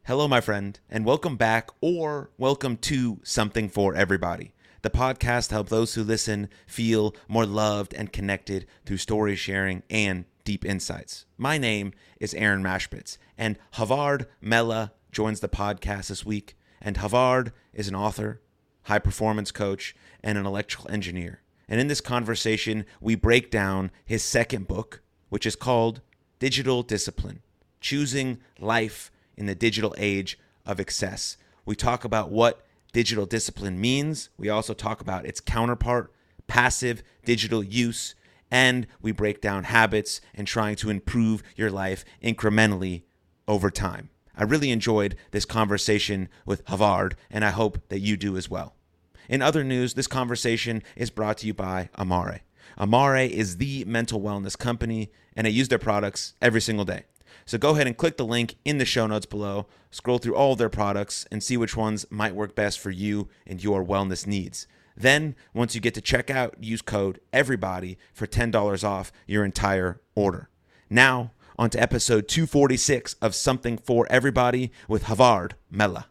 Hello, my friend, and welcome back or welcome to Something for Everybody. The podcast helps those who listen feel more loved and connected through story sharing and deep insights. My name is Aaron Mashpitz, and Havard Mella joins the podcast this week. And Havard is an author, high performance coach, and an electrical engineer. And in this conversation, we break down his second book, which is called Digital Discipline: Choosing Life in the Digital Age of Excess. We talk about what digital discipline means. We also talk about its counterpart, passive digital use, and we break down habits and trying to improve your life incrementally over time. I really enjoyed this conversation with Havard, and I hope that you do as well. In other news, this conversation is brought to you by Amare. Amare is the mental wellness company, and I use their products every single day. So go ahead and click the link in the show notes below, scroll through all of their products, and see which ones might work best for you and your wellness needs. Then, once you get to checkout, use code EVERYBODY for $10 off your entire order. Now, on to episode 246 of Something for Everybody with Havard Mella.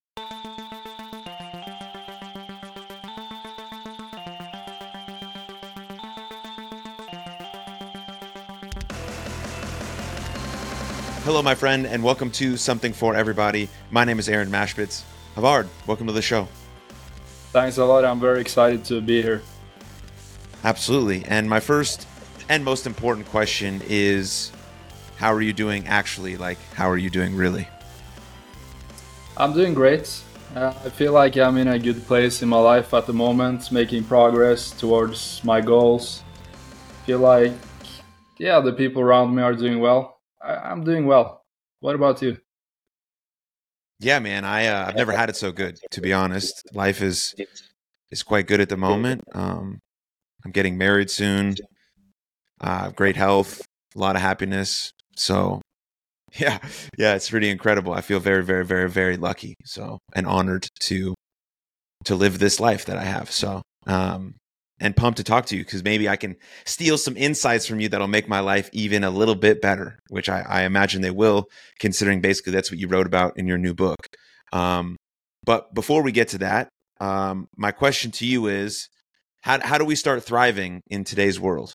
Hello, my friend, and welcome to Something for Everybody. My name is Aaron Mashpitz. Havard, welcome to the show. Thanks a lot. I'm very excited to be here. Absolutely. And my first and most important question is, how are you doing actually? Like, how are you doing really? I'm doing great. I feel like I'm in a good place in my life at the moment, making progress towards my goals. Feel like, the people around me are doing well. I'm doing well. What about you? Yeah, man, I've never had it so good, to be honest. Life is quite good at the moment. I'm getting married soon. Great health, a lot of happiness. So, yeah, it's pretty incredible. I feel very, very, very, very lucky. So, and honored to live this life that I have. So, and pumped to talk to you because maybe I can steal some insights from you that'll make my life even a little bit better, which I imagine they will, considering basically that's what you wrote about in your new book. But before we get to that, my question to you is, how do we start thriving in today's world?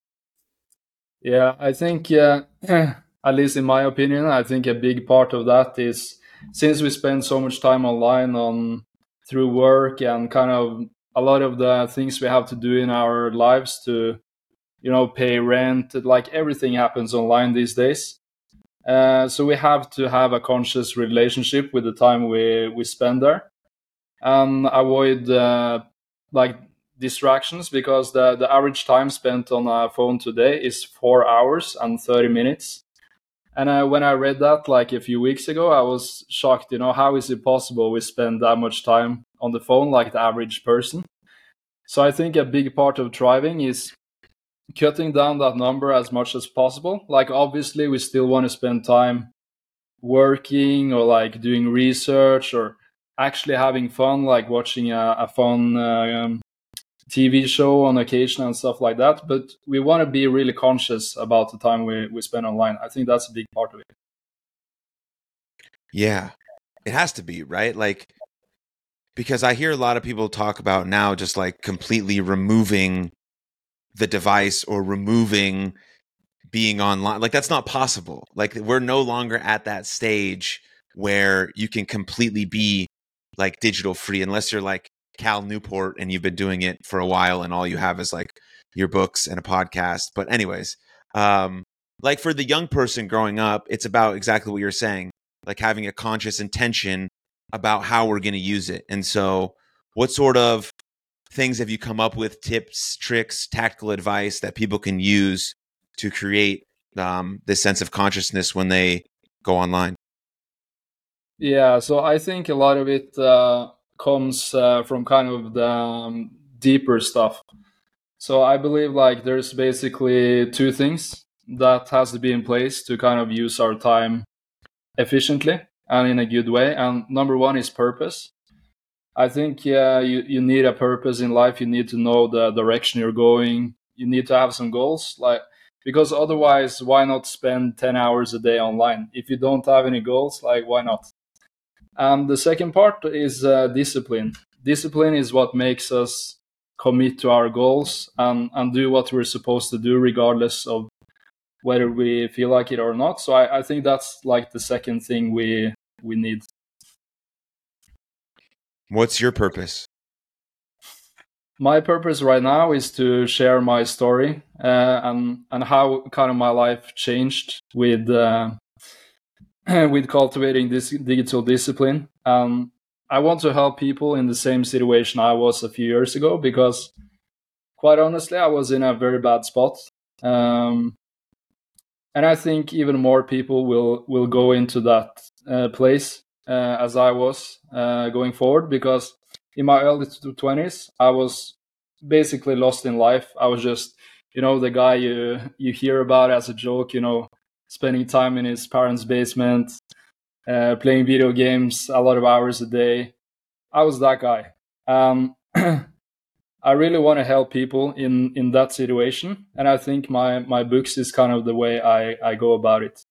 Yeah, I think, at least in my opinion, I think a big part of that is since we spend so much time online on through work and kind of a lot of the things we have to do in our lives to, pay rent, like everything happens online these days. So we have to have a conscious relationship with the time we spend there and avoid like distractions because the average time spent on a phone today is 4 hours and 30 minutes. And when I read that like a few weeks ago, I was shocked. How is it possible we spend that much time on the phone like the average person? So I think a big part of thriving is cutting down that number as much as possible. Like obviously we still want to spend time working or like doing research or actually having fun, like watching a fun TV show on occasion and stuff like that. But we want to be really conscious about the time we spend online. I think that's a big part of it. Yeah, it has to be, right? Like, because I hear a lot of people talk about now just like completely removing the device or removing being online. Like, that's not possible. Like, we're no longer at that stage where you can completely be like digital free unless you're like Cal Newport and you've been doing it for a while and all you have is like your books and a podcast. But anyways, like for the young person growing up, it's about exactly what you're saying, like having a conscious intention about how we're going to use it. And so what sort of things have you come up with, tips, tricks, tactical advice that people can use to create this sense of consciousness when they go online? Yeah, so I think a lot of it comes from kind of the deeper stuff. So I believe like there's basically two things that has to be in place to kind of use our time efficiently and in a good way. And number one is purpose. I think you need a purpose in life. You need to know the direction you're going. You need to have some goals, like because otherwise, why not spend 10 hours a day online if you don't have any goals? Like, why not? And the second part is discipline. Discipline is what makes us commit to our goals and do what we're supposed to do, regardless of whether we feel like it or not. So I think that's like the second thing we need. What's your purpose? My purpose right now is to share my story and how kind of my life changed with with cultivating this digital discipline. I want to help people in the same situation I was a few years ago, because quite honestly, I was in a very bad spot. Um, and I think even more people will go into that place as I was going forward, because in my early 20s I was basically lost in life. I was just, the guy you hear about as a joke, spending time in his parents' basement, playing video games a lot of hours a day. I was that guy. I really want to help people in that situation, and I think my books is kind of the way I go about it.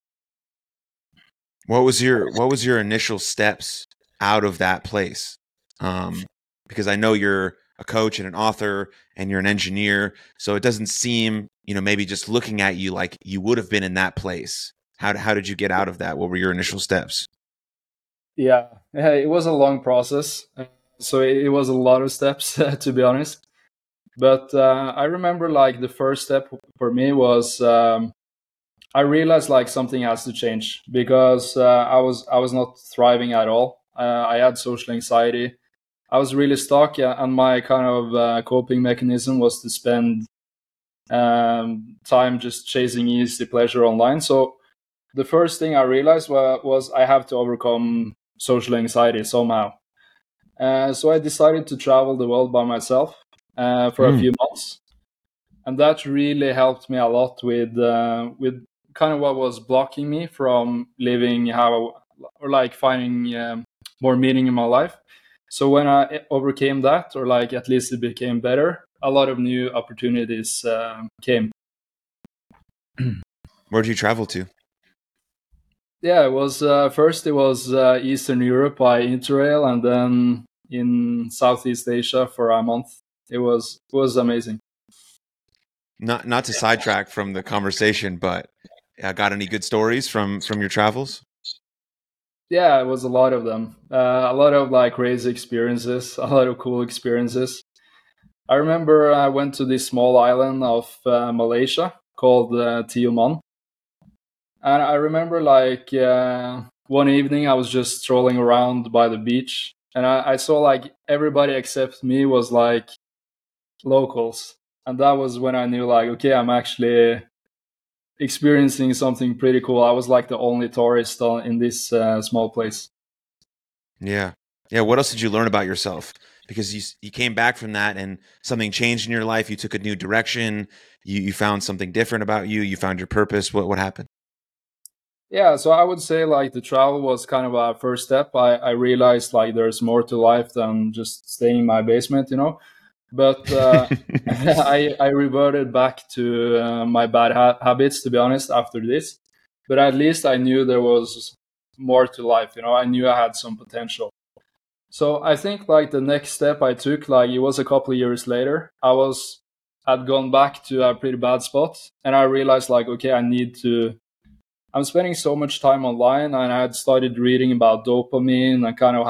What was your initial steps out of that place? Because I know you're a coach and an author and you're an engineer, so it doesn't seem, maybe just looking at you like you would have been in that place. How did you get out of that? What were your initial steps? Yeah, it was a long process, so it was a lot of steps to be honest. But I remember like the first step for me was I realized like something has to change, because I was not thriving at all. I had social anxiety. I was really stuck, and my kind of coping mechanism was to spend time just chasing easy pleasure online. So the first thing I realized was I have to overcome social anxiety somehow. So I decided to travel the world by myself for a Mm. few months, and that really helped me a lot with kind of what was blocking me from living how, or like finding more meaning in my life. So when I overcame that, or like at least it became better, a lot of new opportunities came. Where did you travel to? Yeah, it was first it was Eastern Europe by Interrail, and then in Southeast Asia for a month. It was amazing. Not to sidetrack from the conversation, but got any good stories from your travels? Yeah, it was a lot of them. A lot of like crazy experiences, a lot of cool experiences. I remember I went to this small island of Malaysia called Tioman, and I remember like one evening I was just strolling around by the beach, and I saw like everybody except me was like locals, and that was when I knew like, okay, I'm actually experiencing something pretty cool. I was like the only tourist in this small place. Yeah. Yeah. What else did you learn about yourself? Because you came back from that and something changed in your life. You took a new direction. You found something different about you. You found your purpose. What happened? Yeah, so I would say like the travel was kind of a first step. I realized like there's more to life than just staying in my basement, But I reverted back to my bad habits, to be honest, after this. But at least I knew there was more to life, I knew I had some potential. So I think like the next step I took, like it was a couple of years later, had gone back to a pretty bad spot, and I realized like, okay, I'm spending so much time online, and I had started reading about dopamine and kind of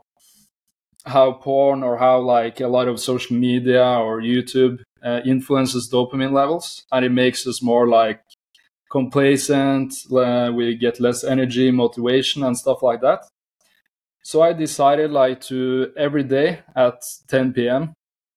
how porn, or how like a lot of social media or YouTube influences dopamine levels, and it makes us more like complacent. We get less energy, motivation, and stuff like that. So I decided like to every day at 10 p.m.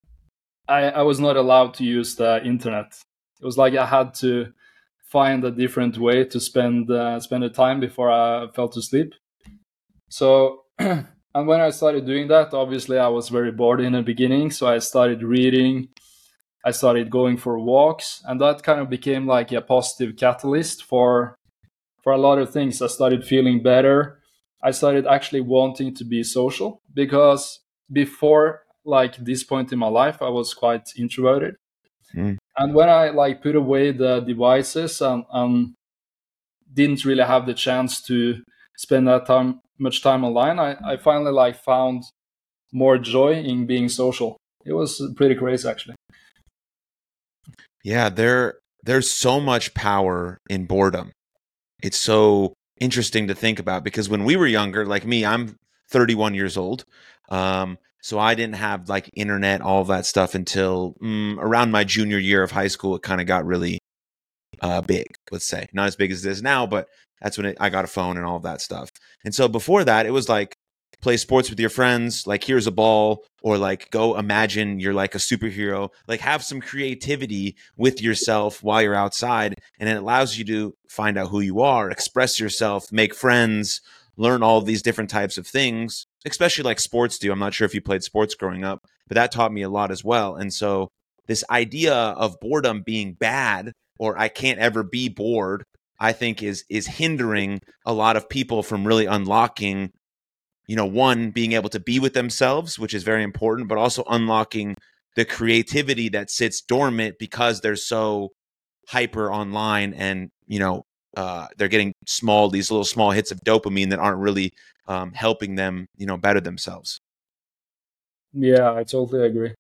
I was not allowed to use the internet. It was like I had to find a different way to spend the time before I fell to sleep. So, and when I started doing that, obviously I was very bored in the beginning. So I started reading, I started going for walks, and that kind of became like a positive catalyst for a lot of things. I started feeling better. I started actually wanting to be social, because before like this point in my life, I was quite introverted. Mm. And when I like put away the devices and didn't really have the chance to spend that much time online, I finally like found more joy in being social. It was pretty crazy, actually. Yeah, there's so much power in boredom. It's so interesting to think about because when we were younger, like me, I'm 31 years old. So I didn't have like internet, all of that stuff until around my junior year of high school. It kind of got really big, let's say. Not as big as it is now, but that's when I got a phone and all of that stuff. And so before that, it was like play sports with your friends, like here's a ball, or like go imagine you're like a superhero, like have some creativity with yourself while you're outside. And it allows you to find out who you are, express yourself, make friends, learn all of these different types of things, especially like sports do. I'm not sure if you played sports growing up, but that taught me a lot as well. And so this idea of boredom being bad or I can't ever be bored, I think is hindering a lot of people from really unlocking, one, being able to be with themselves, which is very important, but also unlocking the creativity that sits dormant because they're so hyper online and, they're getting these little small hits of dopamine that aren't really helping them, better themselves. Yeah, I totally agree.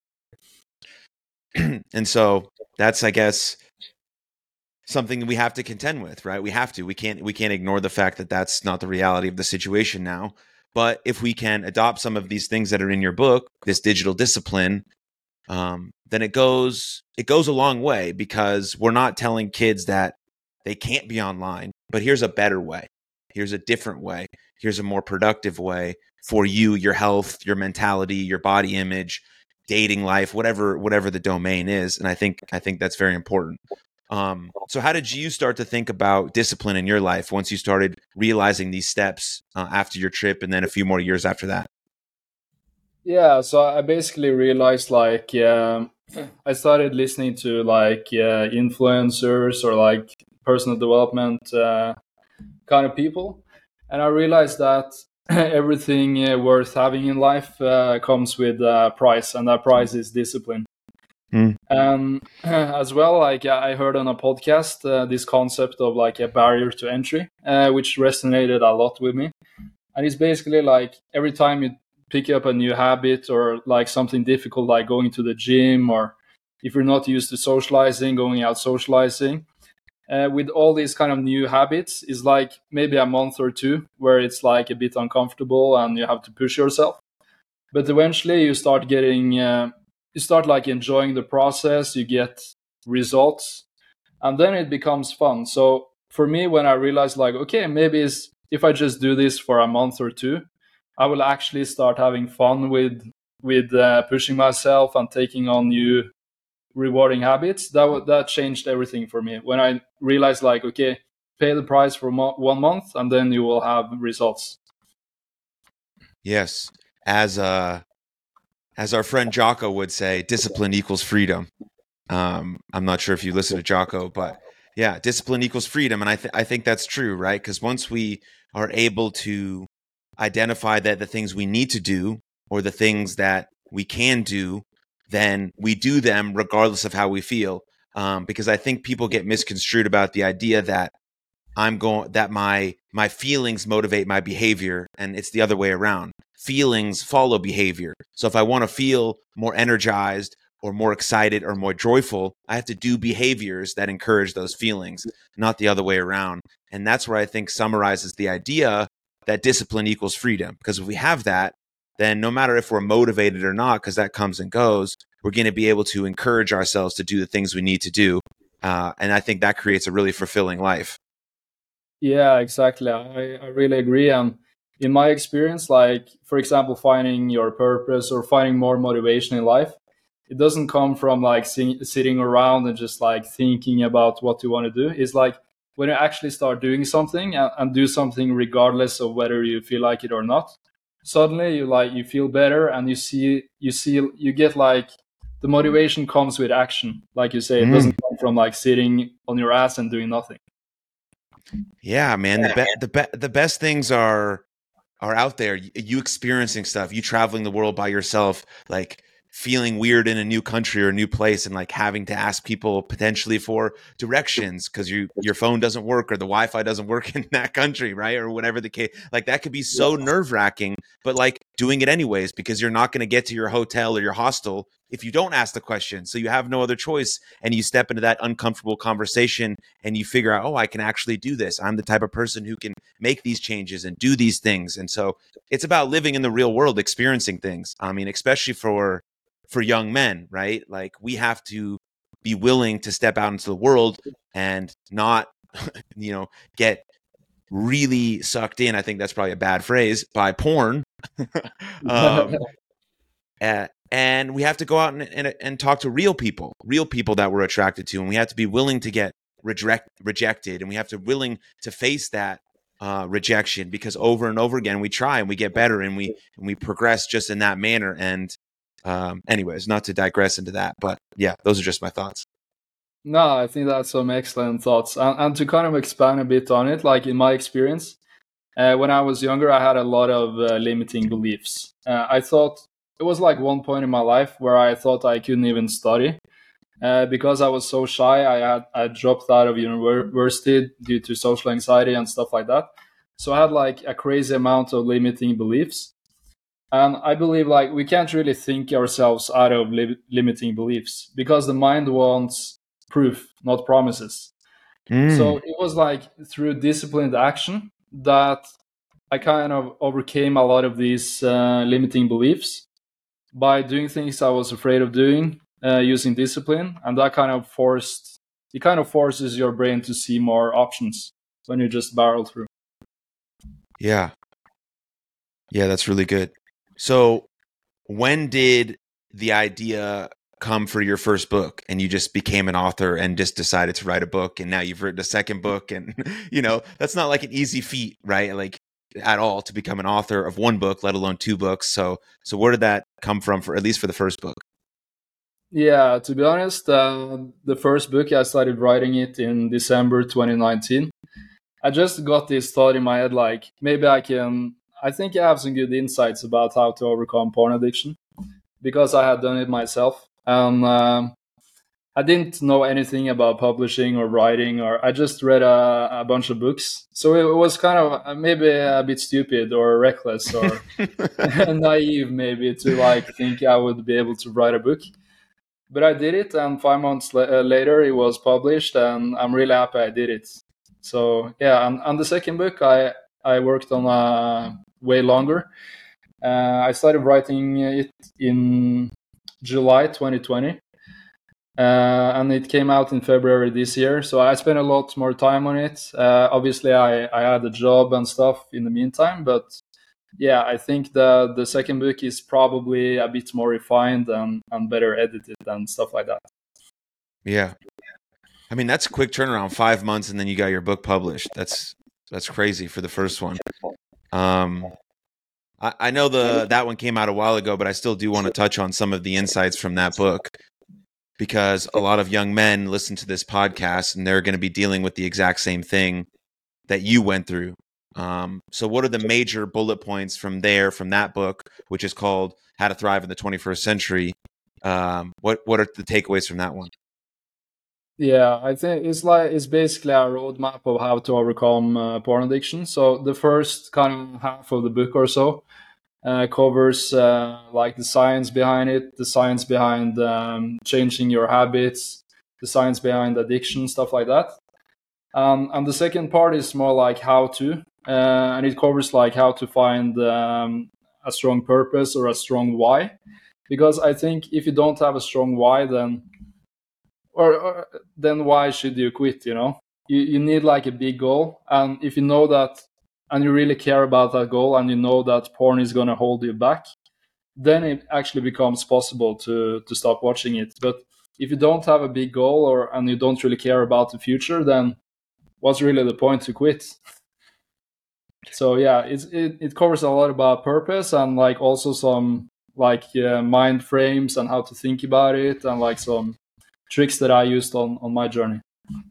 And so that's, I guess, something we have to contend with, right? We can't ignore the fact that that's not the reality of the situation now. But if we can adopt some of these things that are in your book, this digital discipline, then it goes a long way because we're not telling kids that they can't be online, but here's a better way. Here's a different way. Here's a more productive way for you, your health, your mentality, your body image, dating life, whatever the domain is. And I think that's very important. So how did you start to think about discipline in your life once you started realizing these steps after your trip and then a few more years after that? Yeah, so I basically realized like I started listening to like influencers or like personal development kind of people, and I realized that everything worth having in life comes with a price, and that price is discipline. Mm. And as well, like I heard on a podcast this concept of like a barrier to entry, which resonated a lot with me. And it's basically like every time you pick up a new habit or like something difficult, like going to the gym, or if you're not used to socializing, going out socializing, with all these kind of new habits is like maybe a month or two where it's like a bit uncomfortable and you have to push yourself. But eventually you start like enjoying the process, you get results, and then it becomes fun. So for me, when I realized like, okay, maybe it's, if I just do this for a month or two, I will actually start having fun with pushing myself and taking on new rewarding habits. That changed everything for me when I realized like, okay, pay the price for 1 month and then you will have results. Yes, as our friend Jocko would say, discipline equals freedom. I'm not sure if you listen to Jocko, but yeah, discipline equals freedom, and I think that's true, right? Because once we are able to identify that the things we need to do or the things that we can do, then we do them regardless of how we feel. Because I think people get misconstrued about the idea that my feelings motivate my behavior, and it's the other way around. Feelings follow behavior. So if I want to feel more energized or more excited or more joyful, I have to do behaviors that encourage those feelings, not the other way around. And that's where I think summarizes the idea that discipline equals freedom. Because if we have that, then no matter if we're motivated or not, because that comes and goes, we're going to be able to encourage ourselves to do the things we need to do. And I think that creates a really fulfilling life. Yeah, exactly. I really agree. And in my experience, like, for example, finding your purpose or finding more motivation in life, it doesn't come from like sitting around and just like thinking about what you want to do. It's like when you actually start doing something and do something regardless of whether you feel like it or not, suddenly you feel better and you get like the motivation comes with action. Like you say, it doesn't come from like sitting on your ass and doing nothing. Yeah, man. The best things are out there. You experiencing stuff. You traveling the world by yourself. Like feeling weird in a new country or a new place and like having to ask people potentially for directions because your phone doesn't work or the Wi-Fi doesn't work in that country, right? Or whatever the case. Like that could be so nerve-wracking, but like doing it anyways because you're not going to get to your hotel or your hostel if you don't ask the question. So you have no other choice, and you step into that uncomfortable conversation and you figure out, oh, I can actually do this. I'm the type of person who can make these changes and do these things. And so it's about living in the real world, experiencing things. I mean, especially for young men, right? Like we have to be willing to step out into the world and not, get really sucked in. I think that's probably a bad phrase, by porn. um, and we have to go out and talk to real people that we're attracted to. And we have to be willing to get rejected. And we have to willing to face that rejection, because over and over again, we try and we get better and we progress just in that manner. And anyways, not to digress into that, but yeah, those are just my thoughts. No, I think that's some excellent thoughts. And to kind of expand a bit on it, like in my experience, when I was younger, I had a lot of limiting beliefs. I thought it was like one point in my life where I thought I couldn't even study because I was so shy. I dropped out of university due to social anxiety and stuff like that. So I had like a crazy amount of limiting beliefs. And I believe like we can't really think ourselves out of limiting beliefs because the mind wants proof, not promises. So it was like through disciplined action that I kind of overcame a lot of these limiting beliefs by doing things I was afraid of doing, using discipline, and that kind of forces your brain to see more options when you just barrel through. Yeah, that's really good. So when did the idea come for your first book and you just became an author and just decided to write a book, and now you've written a second book, and that's not like an easy feat, right? Like at all, to become an author of one book, let alone two books. So where did that come from, for at least for the first book? Yeah, to be honest, the first book, I started writing it in December 2019. I just got this thought in my head, like maybe I think I have some good insights about how to overcome porn addiction because I had done it myself. And I didn't know anything about publishing or writing, or I just read a bunch of books. So it was kind of maybe a bit stupid or reckless or naive maybe to like think I would be able to write a book. But I did it, and 5 months later it was published, and I'm really happy I did it. So yeah, and the second book I worked on way longer. I started writing it in July 2020, and it came out in February this year. So I spent a lot more time on it. Obviously, I had a job and stuff in the meantime, but yeah, I think the second book is probably a bit more refined and better edited and stuff like that. Yeah. I mean, that's a quick turnaround, 5 months, and then you got your book published. That's crazy for the first one. I know that one came out a while ago, but I still do want to touch on some of the insights from that book, because a lot of young men listen to this podcast and they're going to be dealing with the exact same thing that you went through. So what are the major bullet points from that book, which is called How to Thrive in the 21st Century? What are the takeaways from that one? Yeah, I think it's basically a roadmap of how to overcome porn addiction. So the first kind of half of the book or so covers like the science behind it, the science behind changing your habits, the science behind addiction, stuff like that. And the second part is more like how to, and it covers like how to find a strong purpose or a strong why. Because I think if you don't have a strong why, then then why should you quit? You need like a big goal, and if you know that and you really care about that goal, and you know that porn is going to hold you back, then it actually becomes possible to stop watching it. But if you don't have a big goal and you don't really care about the future, then what's really the point to quit? So yeah, it covers a lot about purpose and like also some like mind frames and how to think about it, and like some tricks that I used on my journey.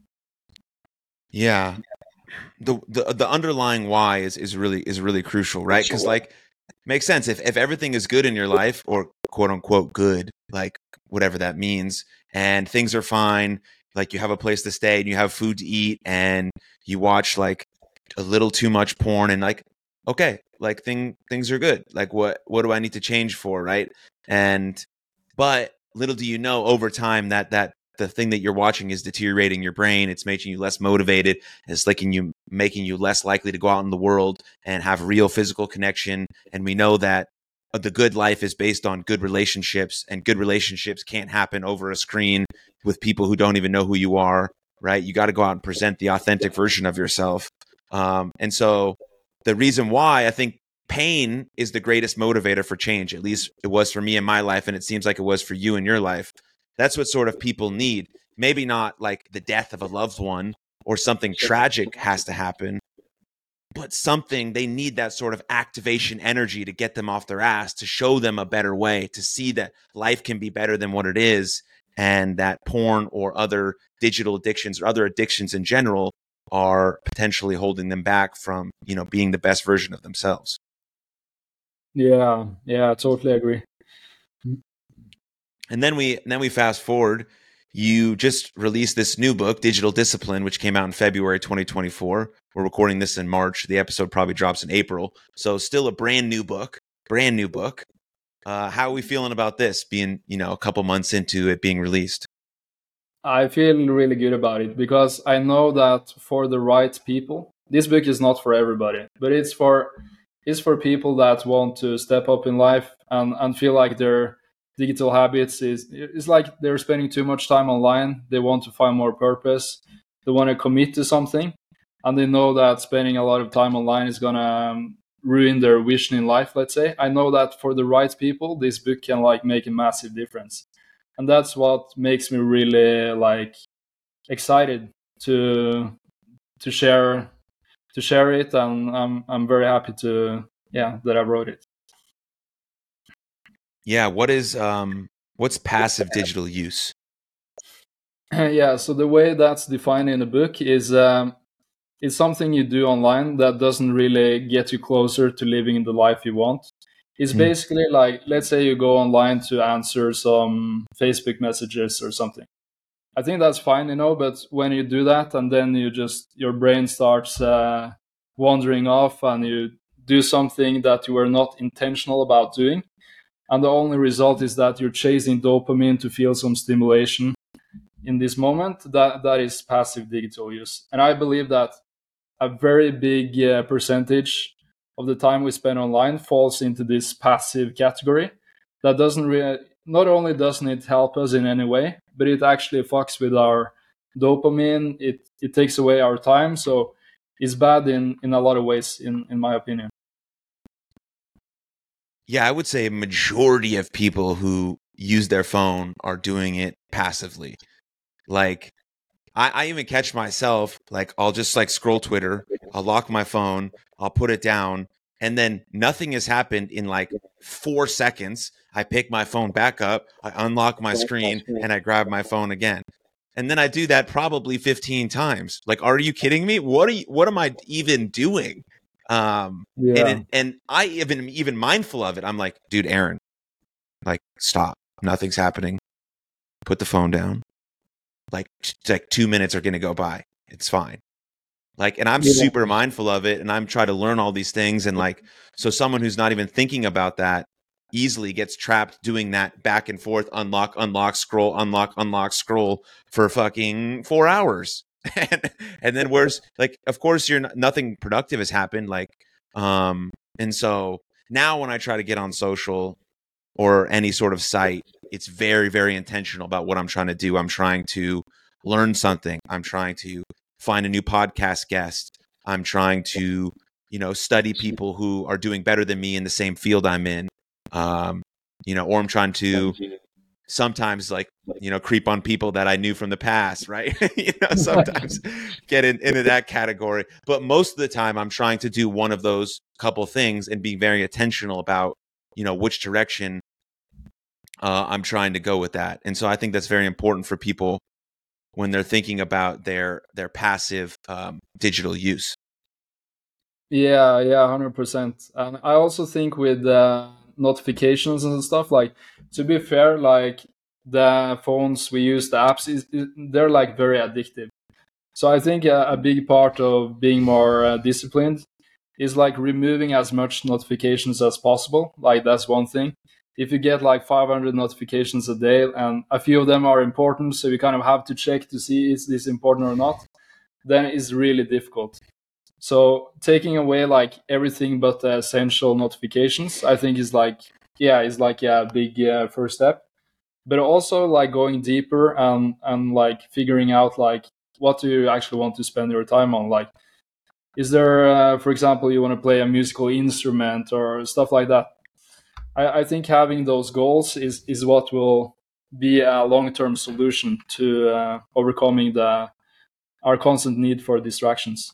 Yeah. The underlying why is really crucial, right? Because like makes sense. If everything is good in your life, or quote unquote good, like whatever that means, and things are fine. Like you have a place to stay and you have food to eat and you watch like a little too much porn and like, okay, like things are good. Like what do I need to change for, right? And but little do you know over time that the thing that you're watching is deteriorating your brain. It's making you less motivated. It's making you less likely to go out in the world and have real physical connection. And we know that the good life is based on good relationships, and good relationships can't happen over a screen with people who don't even know who you are, right? You got to go out and present the authentic version of yourself. And so the reason why I think pain is the greatest motivator for change, at least it was for me in my life, and it seems like it was for you in your life. That's what sort of people need. Maybe not like the death of a loved one or something tragic has to happen, but something, they need that sort of activation energy to get them off their ass, to show them a better way, to see that life can be better than what it is, and that porn or other digital addictions or other addictions in general are potentially holding them back from, being the best version of themselves. Yeah, I totally agree. And then we fast forward. You just released this new book, Digital Discipline, which came out in February 2024. We're recording this in March. The episode probably drops in April. So still a brand new book. How are we feeling about this being, a couple months into it being released? I feel really good about it because I know that for the right people, this book is not for everybody, but it's for people that want to step up in life and feel like their digital habits is like they're spending too much time online. They want to find more purpose. They want to commit to something, and they know that spending a lot of time online is gonna ruin their vision in life. Let's say I know that for the right people, this book can like make a massive difference, and that's what makes me really like excited to share it, and I'm very happy to that I wrote it. Yeah, what's passive digital use? Yeah, so the way that's defined in the book is it's something you do online that doesn't really get you closer to living the life you want. It's basically like, let's say you go online to answer some Facebook messages or something. I think that's fine, but when you do that and then your brain starts wandering off and you do something that you were not intentional about doing, and the only result is that you're chasing dopamine to feel some stimulation in this moment, that is passive digital use. And I believe that a very big percentage of the time we spend online falls into this passive category. That doesn't really, not only doesn't it help us in any way, but it actually fucks with our dopamine. It takes away our time. So it's bad in a lot of ways, in my opinion. Yeah, I would say a majority of people who use their phone are doing it passively. Like, I even catch myself, like, I'll just like scroll Twitter, I'll lock my phone, I'll put it down, and then nothing has happened in like 4 seconds. I pick my phone back up, I unlock my screen, and I grab my phone again. And then I do that probably 15 times. Like, are you kidding me? What am I even doing? And I even mindful of it. I'm like, dude, Aaron, like, stop. Nothing's happening. Put the phone down. Like 2 minutes are going to go by. It's fine. Like, and I'm super mindful of it, and I'm trying to learn all these things. And like, so someone who's not even thinking about that easily gets trapped doing that back and forth, unlock, unlock, scroll for fucking 4 hours. and then where's like, of course nothing productive has happened. Like, and so now when I try to get on social or any sort of site, it's very, very intentional about what I'm trying to do. I'm trying to learn something. I'm trying to find a new podcast guest. I'm trying to, study people who are doing better than me in the same field I'm in. Or I'm trying to sometimes like, creep on people that I knew from the past, right? Sometimes get into that category. But most of the time I'm trying to do one of those couple things and be very intentional about, which direction I'm trying to go with that. And so I think that's very important for people when they're thinking about their passive digital use. Yeah, 100%. And I also think with notifications and stuff. Like, to be fair, like the phones we use, the apps, they're like very addictive. So I think a big part of being more disciplined is like removing as much notifications as possible. Like, that's one thing. If you get like 500 notifications a day and a few of them are important, so you kind of have to check to see is this important or not, then it's really difficult. So taking away like everything but the essential notifications, I think is like, is like a big first step. But also like going deeper and like figuring out like what do you actually want to spend your time on. Like, is there, for example, you want to play a musical instrument or stuff like that? I think having those goals is what will be a long-term solution to overcoming our constant need for distractions.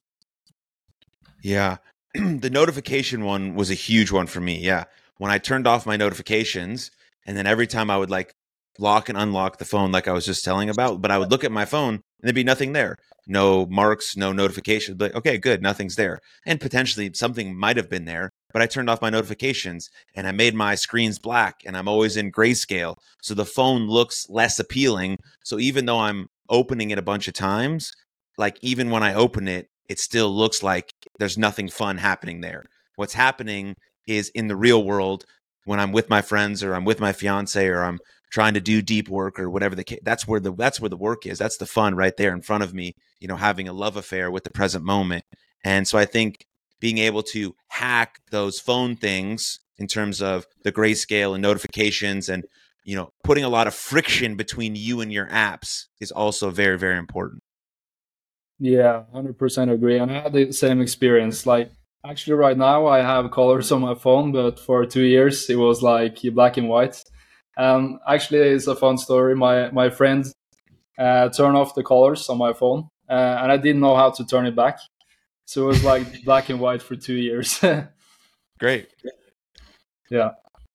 Yeah. The notification one was a huge one for me. Yeah. When I turned off my notifications, and then every time I would like lock and unlock the phone, like I was just telling about, but I would look at my phone and there'd be nothing there. No marks, no notifications. But okay, good. Nothing's there. And potentially something might have been there, but I turned off my notifications and I made my screens black, and I'm always in grayscale. So the phone looks less appealing. So even though I'm opening it a bunch of times, like even when I open it, it still looks like there's nothing fun happening there. What's happening is in the real world, when I'm with my friends or I'm with my fiance or I'm trying to do deep work or whatever the case, that's where the work is. That's the fun right there in front of me, you know, having a love affair with the present moment. And so I think being able to hack those phone things in terms of the grayscale and notifications and, you know, putting a lot of friction between you and your apps is also very, very important. Yeah, 100% agree. And I had the same experience. Like, actually, right now I have colors on my phone, but for 2 years it was like black and white. Actually, it's a fun story. My friend turned off the colors on my phone, and I didn't know how to turn it back. So it was like black and white for 2 years. Great. Yeah.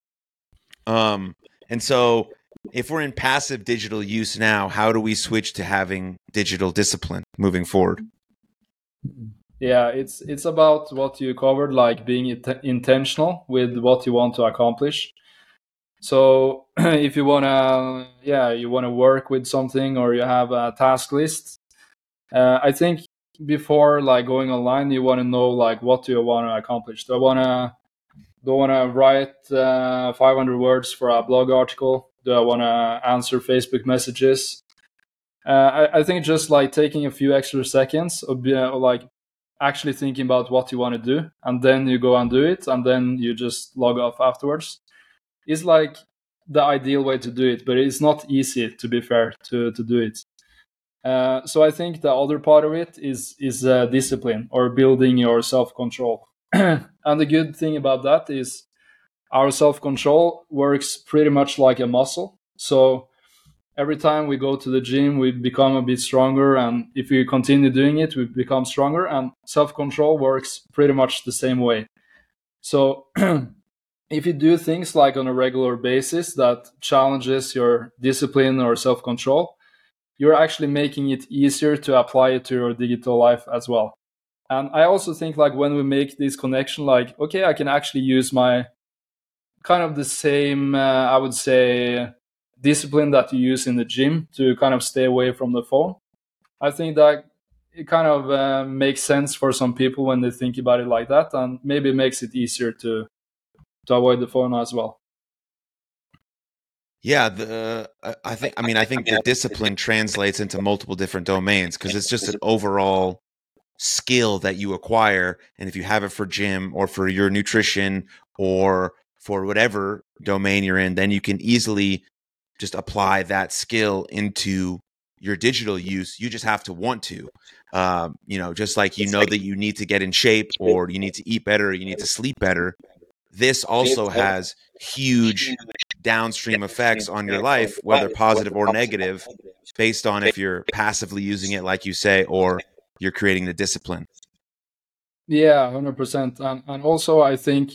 And so if we're in passive digital use now, how do we switch to having digital discipline moving forward? Yeah, it's about what you covered, like being intentional with what you want to accomplish. So if you wanna work with something or you have a task list, I think before like going online, you want to know like what do you want to accomplish. Do I want to write 500 words for a blog article? Do I want to answer Facebook messages? I think just like taking a few extra seconds of like actually thinking about what you want to do, and then you go and do it, and then you just log off afterwards, is like the ideal way to do it. But it's not easy, to be fair, to do it. So I think the other part of it is discipline or building your self control. And the good thing about that is our self control works pretty much like a muscle. So every time we go to the gym, we become a bit stronger, and if we continue doing it, we become stronger. And self control works pretty much the same way. So if you do things like on a regular basis that challenges your discipline or self control, you're actually making it easier to apply it to your digital life as well. And I also think like when we make this connection, like, okay, I can actually use my kind of the same, I would say, discipline that you use in the gym to kind of stay away from the phone. I think that it kind of makes sense for some people when they think about it like that, and maybe makes it easier to avoid the phone as well. Yeah, I think the discipline translates into multiple different domains because it's just an overall skill that you acquire. And if you have it for gym or for your nutrition or for whatever domain you're in, then you can easily just apply that skill into your digital use. You just have to want to. Just like you know that you need to get in shape or you need to eat better, or you need to sleep better. This also has huge downstream effects on your life, whether positive or negative, based on if you're passively using it, like you say, or you're creating the discipline. Yeah, 100%. And also, I think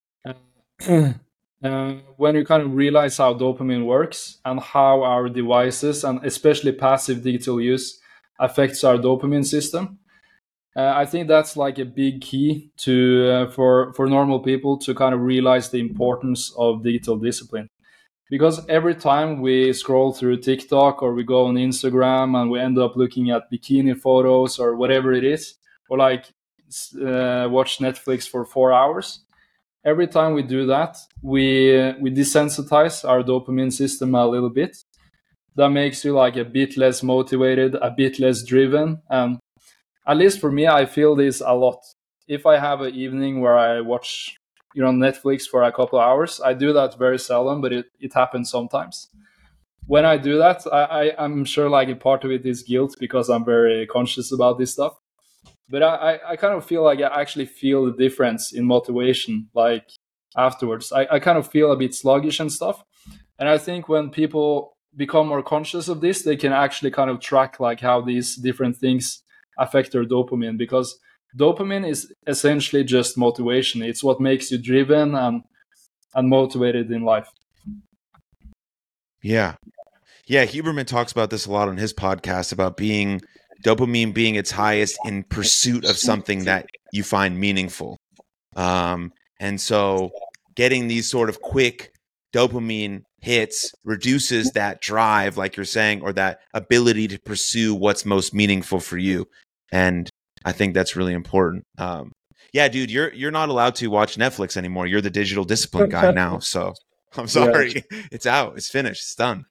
when you kind of realize how dopamine works and how our devices and especially passive digital use affects our dopamine system, I think that's like a big key to for normal people to kind of realize the importance of digital discipline. Because every time we scroll through TikTok or we go on Instagram and we end up looking at bikini photos or whatever it is, or like watch Netflix for 4 hours, every time we do that, we desensitize our dopamine system a little bit. That makes you like a bit less motivated, a bit less driven, and at least for me, I feel this a lot. If I have an evening where I watch, Netflix for a couple of hours, I do that very seldom, but it happens sometimes. When I do that, I'm sure like a part of it is guilt because I'm very conscious about this stuff. But I kind of feel like I actually feel the difference in motivation, like afterwards. I kind of feel a bit sluggish and stuff. And I think when people become more conscious of this, they can actually kind of track like how these different things affect their dopamine, because dopamine is essentially just motivation. It's what makes you driven and motivated in life. Yeah. Yeah. Huberman talks about this a lot on his podcast about dopamine being its highest in pursuit of something that you find meaningful. And so getting these sort of quick dopamine hits reduces that drive, like you're saying, or that ability to pursue what's most meaningful for you. And I think that's really important. Yeah, dude, you're not allowed to watch Netflix anymore. You're the digital discipline guy now. So I'm sorry. Yeah. It's out. It's finished. It's done.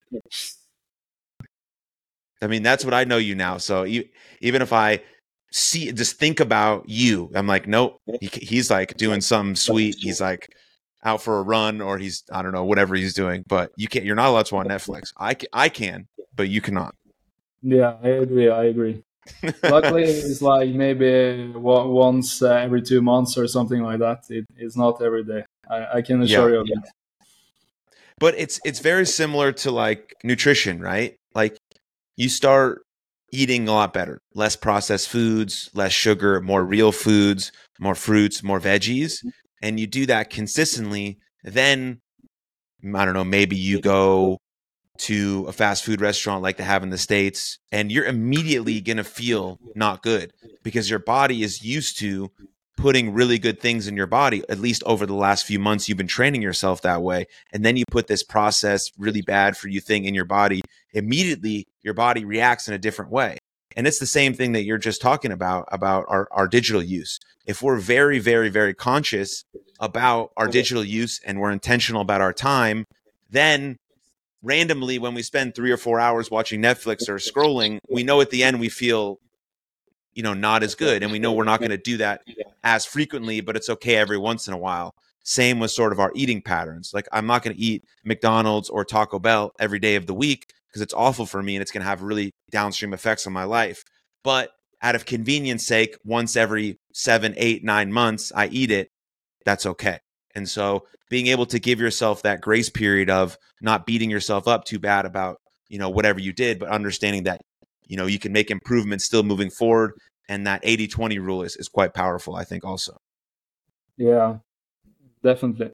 I mean, that's what I know you now. So even if I just think about you, I'm like, nope, he's like doing something sweet. He's like out for a run, or he's, I don't know, whatever he's doing, but you're not allowed to watch Netflix. I can, but you cannot. Yeah, I agree. Luckily, it's like maybe once every 2 months or something like that. It's not every day. I can assure you of that. But it's very similar to like nutrition, right? Like you start eating a lot better, less processed foods, less sugar, more real foods, more fruits, more veggies, and you do that consistently. Then I don't know, maybe you go to a fast food restaurant like they have in the States, and you're immediately going to feel not good because your body is used to putting really good things in your body. At least over the last few months, you've been training yourself that way. And then you put this processed, really bad for you thing in your body. Immediately, your body reacts in a different way. And it's the same thing that you're just talking about our digital use. If we're very, very, very conscious about our digital use and we're intentional about our time, then randomly when we spend 3 or 4 hours watching Netflix or scrolling, we know at the end we feel, not as good. And we know we're not going to do that as frequently, but it's okay every once in a while. Same with sort of our eating patterns. Like I'm not going to eat McDonald's or Taco Bell every day of the week because it's awful for me and it's going to have really downstream effects on my life. But out of convenience sake, once every 7, 8, 9 months, I eat it. That's okay. And so being able to give yourself that grace period of not beating yourself up too bad about, whatever you did, but understanding that, you can make improvements still moving forward. And that 80-20 rule is quite powerful, I think also. Yeah, definitely.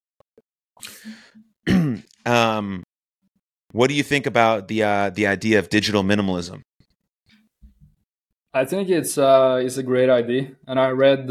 What do you think about the idea of digital minimalism? I think it's a great idea, and I read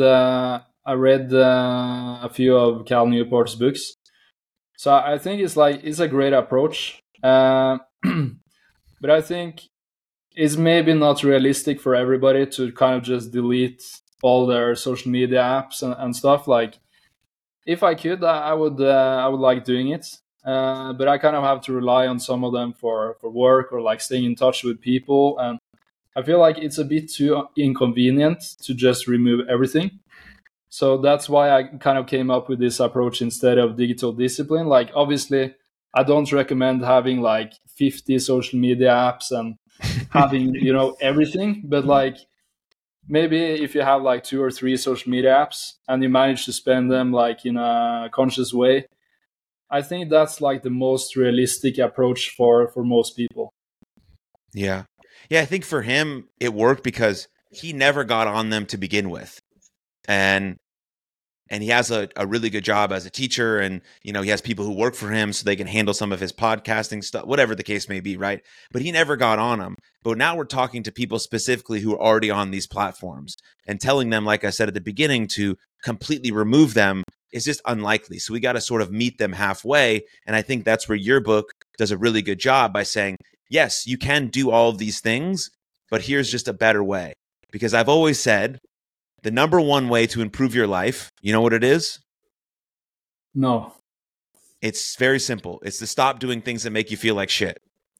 a few of Cal Newport's books, so I think it's a great approach. But I think it's maybe not realistic for everybody to kind of just delete all their social media apps and stuff. Like, if I could, I would like doing it. But I kind of have to rely on some of them for work or like staying in touch with people, and I feel like it's a bit too inconvenient to just remove everything. So that's why I kind of came up with this approach instead of digital discipline. Like, obviously, I don't recommend having like 50 social media apps and having, everything. But like, maybe if you have like 2 or 3 social media apps and you manage to spend them like in a conscious way, I think that's like the most realistic approach for most people. Yeah. Yeah, I think for him it worked because he never got on them to begin with. And and he has a really good job as a teacher, and he has people who work for him so they can handle some of his podcasting stuff, whatever the case may be, right? But he never got on them. But now we're talking to people specifically who are already on these platforms and telling them, like I said at the beginning, to completely remove them is just unlikely. So we got to sort of meet them halfway. And I think that's where your book does a really good job by saying, yes, you can do all of these things, but here's just a better way. Because I've always said the number one way to improve your life, you know what it is? No. It's very simple. It's to stop doing things that make you feel like shit.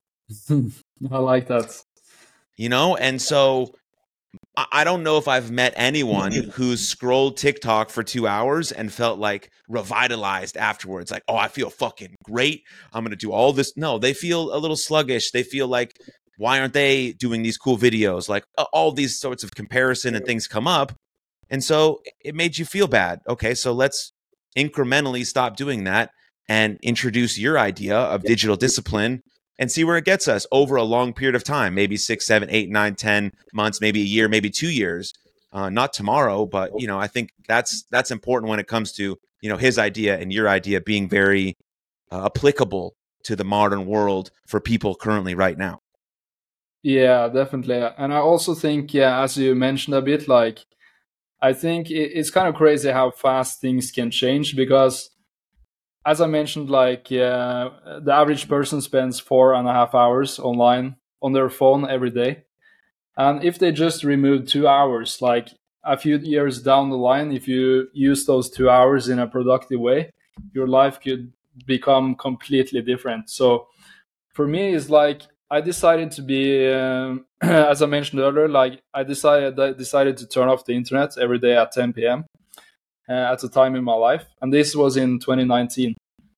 I like that. And so I don't know if I've met anyone who's scrolled TikTok for 2 hours and felt like revitalized afterwards. Like, oh, I feel fucking great. I'm going to do all this. No, they feel a little sluggish. They feel like, why aren't they doing these cool videos? Like all these sorts of comparison and things come up. And so it made you feel bad. Okay, so let's incrementally stop doing that and introduce your idea of digital discipline and see where it gets us over a long period of time, maybe 6, 7, 8, 9, 10 months, maybe a year, maybe 2 years. Not tomorrow, but I think that's important when it comes to his idea and your idea being very applicable to the modern world for people currently right now. Yeah, definitely. And I also think, as you mentioned a bit, like, I think it's kind of crazy how fast things can change because, as I mentioned, like the average person spends 4.5 hours online on their phone every day. And if they just remove 2 hours, like a few years down the line, if you use those 2 hours in a productive way, your life could become completely different. So for me, it's like I decided to be, as I mentioned earlier, like I decided to turn off the internet every day at 10 p.m. At a time in my life, and this was in 2019.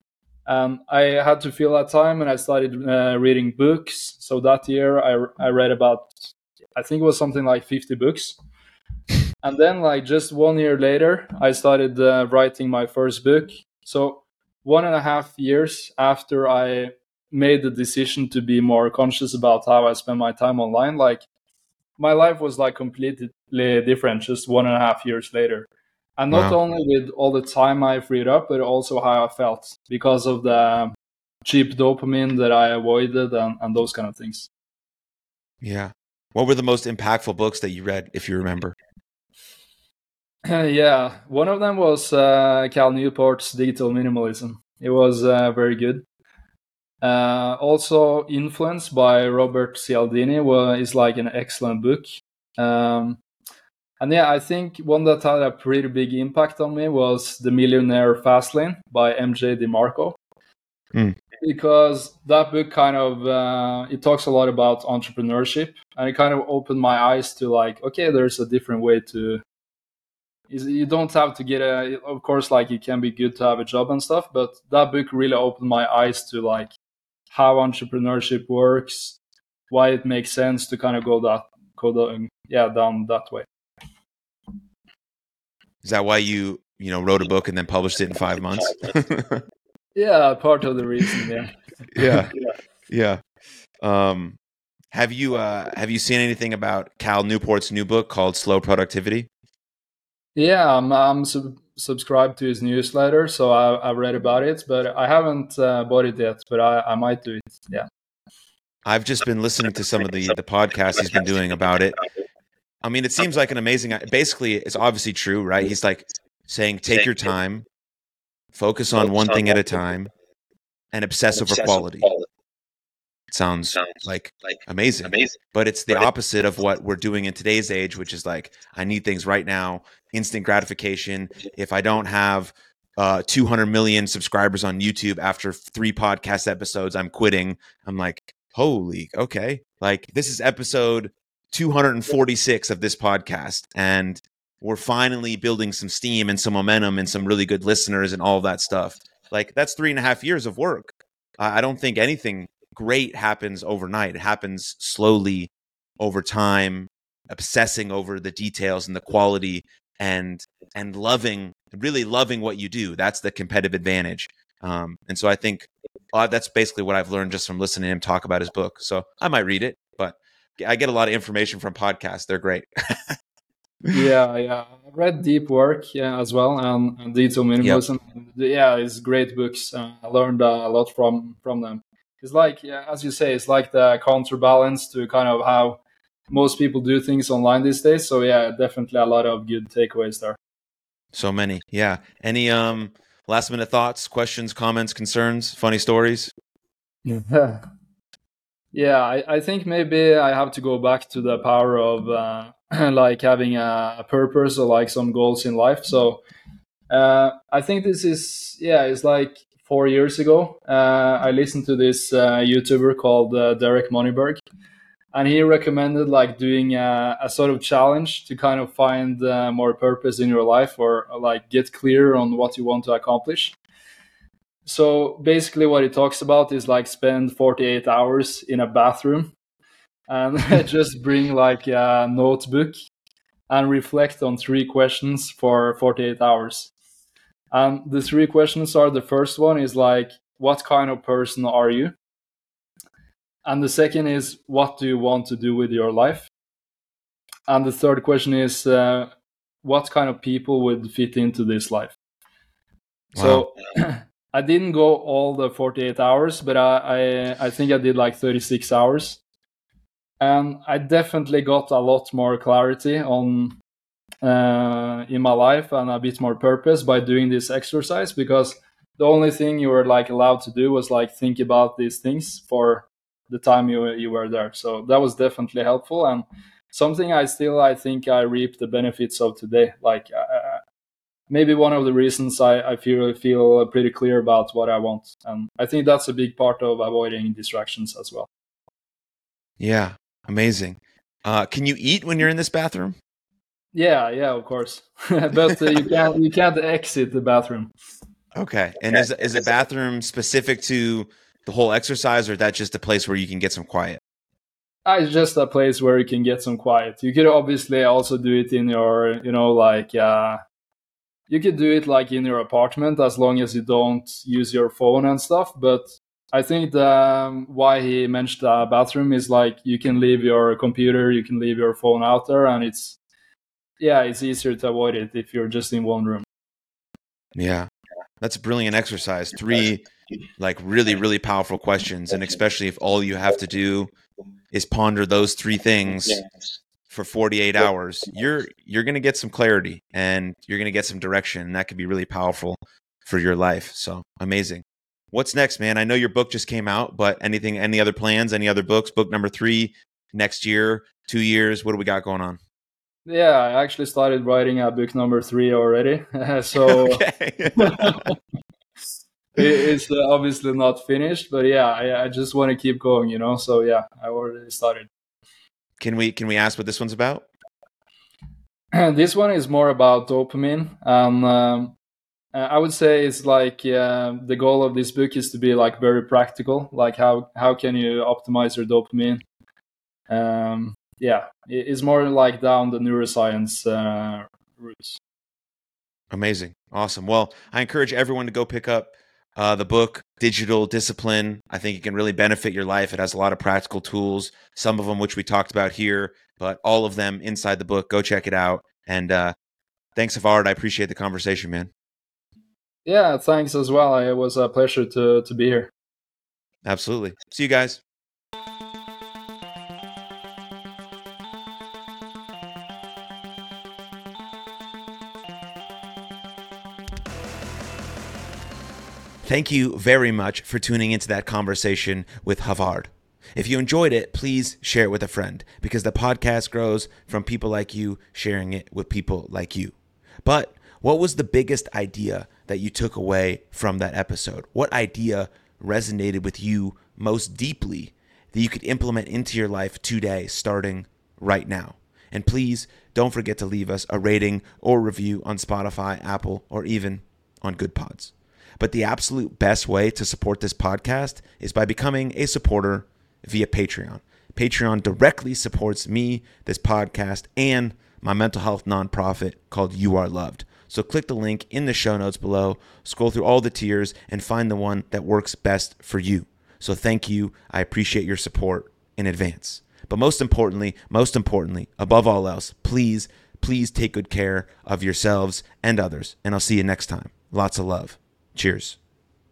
I had to fill that time, and I started reading books. So that year, I read about, I think it was something like 50 books. And then, like just 1 year later, I started writing my first book. So 1.5 years after I made the decision to be more conscious about how I spend my time online, like my life was like completely different just 1.5 years later. And not Wow. only with all the time I freed up, but also how I felt because of the cheap dopamine that I avoided and those kind of things. Yeah. What were the most impactful books that you read, if you remember? Yeah, one of them was Cal Newport's Digital Minimalism. It was very good. Also, Influence by Robert Cialdini is like an excellent book. And yeah, I think one that had a pretty big impact on me was The Millionaire Fastlane by MJ DeMarco. Because that book kind of it talks a lot about entrepreneurship, and it kind of opened my eyes to like, okay, there's a different way to. You don't have to get of course, like it can be good to have a job and stuff, but that book really opened my eyes to like how entrepreneurship works, why it makes sense to kind of go down that way. Is that why you wrote a book and then published it in 5 months? Yeah, part of the reason. Yeah. Yeah. Have you seen anything about Cal Newport's new book called Slow Productivity? Yeah, I'm subscribed to his newsletter, so I've read about it, but I haven't bought it yet. But I might do it. Yeah. I've just been listening to some of the podcasts he's been doing about it. I mean, it seems like an amazing. Basically, it's obviously true, right? He's like saying, take your time, focus on one thing at a time, and obsess over quality. It sounds like amazing, but it's the opposite of what we're doing in today's age, which is like, I need things right now, instant gratification. If I don't have 200 million subscribers on YouTube after 3 podcast episodes, I'm quitting. I'm like, holy, okay. Like, this is episode 246 of this podcast, and we're finally building some steam and some momentum and some really good listeners and all of that stuff. Like, that's 3.5 years of work. I don't think anything great happens overnight. It happens slowly over time, obsessing over the details and the quality, and really loving what you do. That's the competitive advantage. And so I think that's basically what I've learned just from listening to him talk about his book. So I might read it, but I get a lot of information from podcasts. They're great. Yeah. I read Deep Work, yeah, as well, and Digital Yep. Minimalism. Yeah, it's great books. I learned a lot from them. It's like, yeah, as you say, it's like the counterbalance to kind of how most people do things online these days. So yeah, definitely a lot of good takeaways there. So many. Yeah. Any last minute thoughts, questions, comments, concerns, funny stories? Yeah. Yeah, I think maybe I have to go back to the power of like having a purpose or like some goals in life. So I think this is, yeah, it's like 4 years ago. I listened to this YouTuber called Derek Moneyberg, and he recommended like doing a sort of challenge to kind of find more purpose in your life, or like get clear on what you want to accomplish. So basically, what he talks about is like spend 48 hours in a bathroom and just bring like a notebook and reflect on three questions for 48 hours. And the three questions are: the first one is like, what kind of person are you? And the second is, what do you want to do with your life? And the third question is, what kind of people would fit into this life? Wow. So I didn't go all the 48 hours, but I think I did like 36 hours. And I definitely got a lot more clarity on in my life and a bit more purpose by doing this exercise, because the only thing you were like allowed to do was like think about these things for the time you were there. So that was definitely helpful, and something I think I reap the benefits of today. Like maybe one of the reasons I feel pretty clear about what I want, and I think that's a big part of avoiding distractions as well. Yeah. Amazing. Can you eat when you're in this bathroom? Yeah, of course, but you can't exit the bathroom. Okay. And is a bathroom specific to the whole exercise, or that just a place where you can get some quiet? It's just a place where you can get some quiet. You could obviously also do it in your, like, you could do it like in your apartment as long as you don't use your phone and stuff. But I think the why he mentioned the bathroom is like you can leave your computer, you can leave your phone out there, and it's easier to avoid it if you're just in one room. Yeah. That's a brilliant exercise. Three like really, really powerful questions. And especially if all you have to do is ponder those three things for 48 hours, you're going to get some clarity and you're going to get some direction. And that could be really powerful for your life. So amazing. What's next, man? I know your book just came out, but any other plans, any other books? Book number 3 next year, 2 years? What do we got going on? Yeah, I actually started writing a book number 3 already. So Okay. it's obviously not finished, but yeah, I just want to keep going, So yeah, I already started. Can we ask what this one's about? This one is more about dopamine. I would say it's like the goal of this book is to be like very practical. Like how can you optimize your dopamine? Yeah, it's more like down the neuroscience roots. Amazing. Awesome. Well, I encourage everyone to go pick up the book, Digital Discipline. I think it can really benefit your life. It has a lot of practical tools, some of them which we talked about here, but all of them inside the book. Go check it out. And thanks, Havard. I appreciate the conversation, man. Yeah, thanks as well. It was a pleasure to be here. Absolutely. See you guys. Thank you very much for tuning into that conversation with Havard. If you enjoyed it, please share it with a friend, because the podcast grows from people like you sharing it with people like you. But what was the biggest idea that you took away from that episode? What idea resonated with you most deeply that you could implement into your life today, starting right now? And please don't forget to leave us a rating or review on Spotify, Apple, or even on Good Pods. But the absolute best way to support this podcast is by becoming a supporter via Patreon. Patreon directly supports me, this podcast, and my mental health nonprofit called You Are Loved. So click the link in the show notes below, scroll through all the tiers, and find the one that works best for you. So thank you. I appreciate your support in advance. But most importantly, above all else, please please take good care of yourselves and others. And I'll see you next time. Lots of love. Cheers.